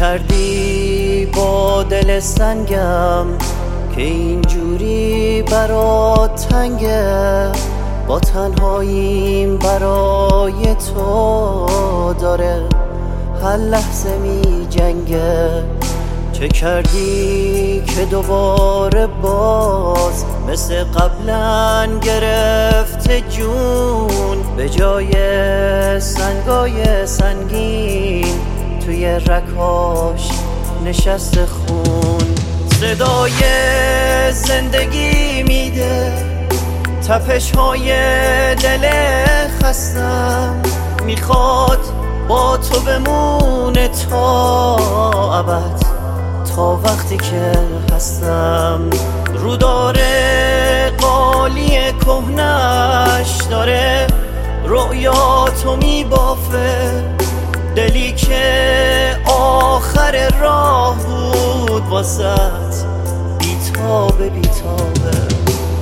کردی با دل سنگم که اینجوری برات تنگه؟ با تنهاییم برای تو داره هر لحظه می جنگه. چه کردی که دوباره باز مثل قبلا گرفته جون؟ به جای سنگای سنگین توی رگ‌هاش نشسته خون. صدای زندگی میده تپش‌های دل خستم، میخواد با تو بمونه تا ابد، تا وقتی که هستم. رو داره قالی کهنش داره رؤیاتو میبافه، دلی که آخر راه بود واسط بیتابه بیتابه.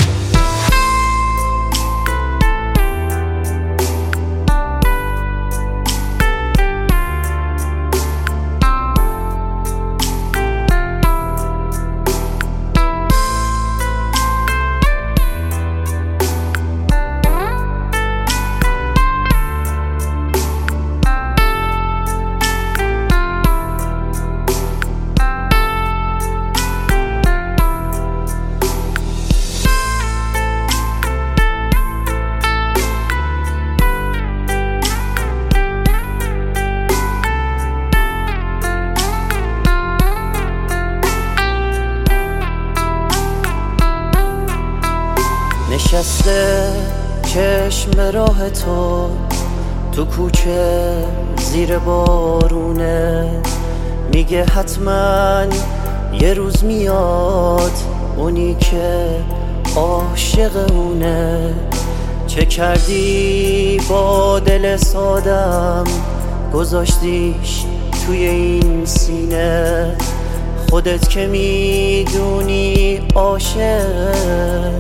نشسته چشم به راه تو کوچه زیر بارونه، میگه حتما یه روز میاد اونی که عاشق اونه. چه کردی با دل سادم گذاشتیش توی این سینه؟ خودت که میدونی عاشق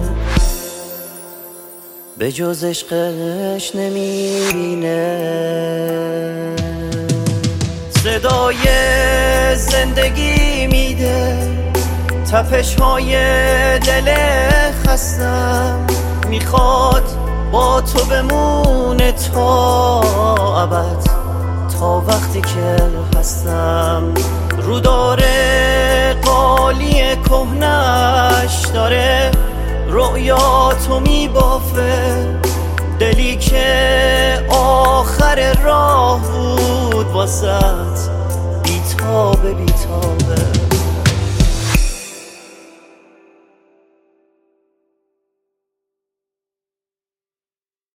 به جز عشقش نمیبینه. صدای زندگی میده تپش‌های دل خستم، میخواد با تو بمونه تا ابد، تا وقتی که هستم. رو داره قالی کهنش داره رؤیاتو میبافه، دلی که آخر راه بود واسط بیتابه بیتابه.